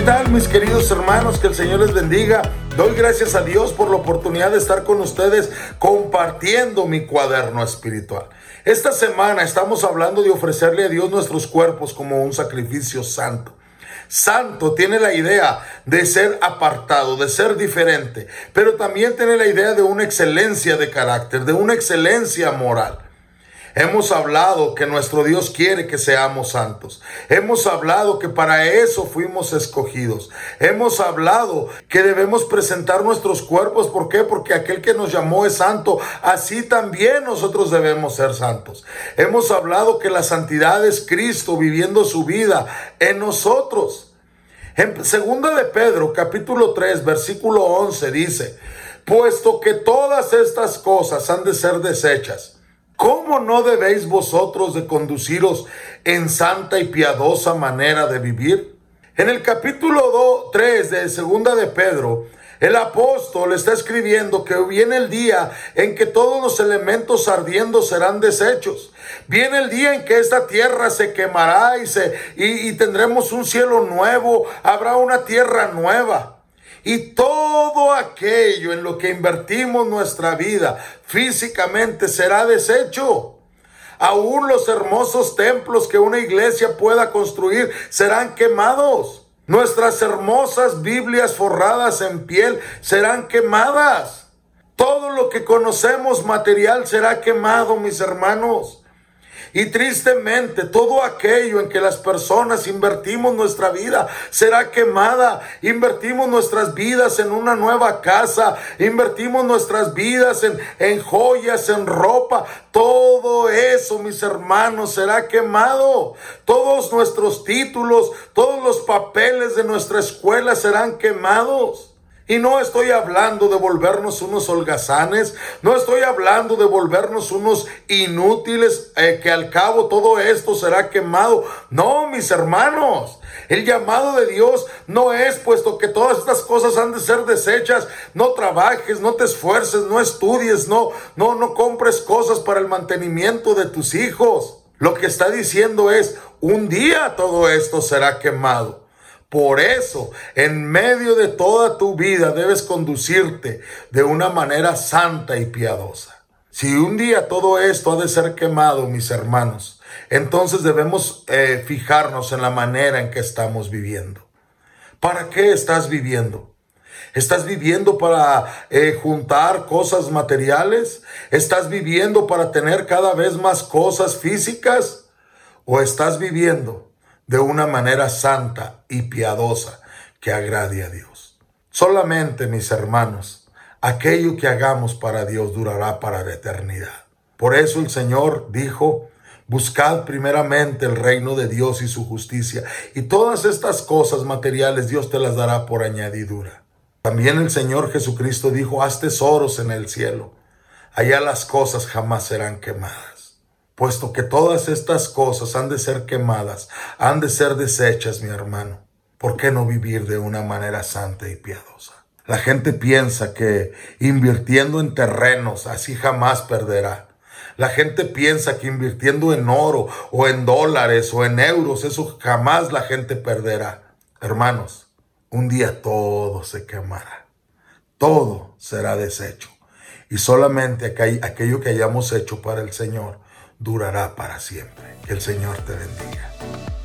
tal, mis queridos hermanos? Que el Señor les bendiga. Doy gracias a Dios por la oportunidad de estar con ustedes compartiendo mi cuaderno espiritual. Esta semana estamos hablando de ofrecerle a Dios nuestros cuerpos como un sacrificio santo. Santo tiene la idea de ser apartado, de ser diferente, pero también tiene la idea de una excelencia de carácter, de una excelencia moral. Hemos hablado que nuestro Dios quiere que seamos santos. Hemos hablado que para eso fuimos escogidos. Hemos hablado que debemos presentar nuestros cuerpos. ¿Por qué? Porque aquel que nos llamó es santo. Así también nosotros debemos ser santos. Hemos hablado que la santidad es Cristo viviendo su vida en nosotros. En 2 de Pedro, capítulo 3, versículo 11 dice: puesto que todas estas cosas han de ser deshechas, ¿cómo no debéis vosotros de conduciros en santa y piadosa manera de vivir? En el capítulo 3 de 2 de Pedro, el apóstol está escribiendo que viene el día en que todos los elementos ardiendo serán deshechos. Viene el día en que esta tierra se quemará y tendremos un cielo nuevo, habrá una tierra nueva. Y todo aquello en lo que invertimos nuestra vida físicamente será deshecho. Aún los hermosos templos que una iglesia pueda construir serán quemados. Nuestras hermosas Biblias forradas en piel serán quemadas. Todo lo que conocemos material será quemado, mis hermanos. Y tristemente, todo aquello en que las personas invertimos nuestra vida será quemada. Invertimos nuestras vidas en una nueva casa. Invertimos nuestras vidas en joyas, en ropa. Todo eso, mis hermanos, será quemado. Todos nuestros títulos, todos los papeles de nuestra escuela serán quemados. Y no estoy hablando de volvernos unos holgazanes, no estoy hablando de volvernos unos inútiles, que al cabo todo esto será quemado. No, mis hermanos, el llamado de Dios no es, puesto que todas estas cosas han de ser deshechas, no trabajes, no te esfuerces, no estudies, no compres cosas para el mantenimiento de tus hijos. Lo que está diciendo es, un día todo esto será quemado. Por eso, en medio de toda tu vida debes conducirte de una manera santa y piadosa. Si un día todo esto ha de ser quemado, mis hermanos, entonces debemos fijarnos en la manera en que estamos viviendo. ¿Para qué estás viviendo? ¿Estás viviendo para juntar cosas materiales? ¿Estás viviendo para tener cada vez más cosas físicas? ¿O estás viviendo de una manera santa y piadosa que agrade a Dios? Solamente, mis hermanos, aquello que hagamos para Dios durará para la eternidad. Por eso el Señor dijo: buscad primeramente el reino de Dios y su justicia, y todas estas cosas materiales Dios te las dará por añadidura. También el Señor Jesucristo dijo: haz tesoros en el cielo, allá las cosas jamás serán quemadas. Puesto que todas estas cosas han de ser quemadas, han de ser deshechas, mi hermano, ¿por qué no vivir de una manera santa y piadosa? La gente piensa que invirtiendo en terrenos así jamás perderá. La gente piensa que invirtiendo en oro o en dólares o en euros, eso jamás la gente perderá. Hermanos, un día todo se quemará. Todo será deshecho. Y solamente aquello que hayamos hecho para el Señor durará para siempre. Que el Señor te bendiga.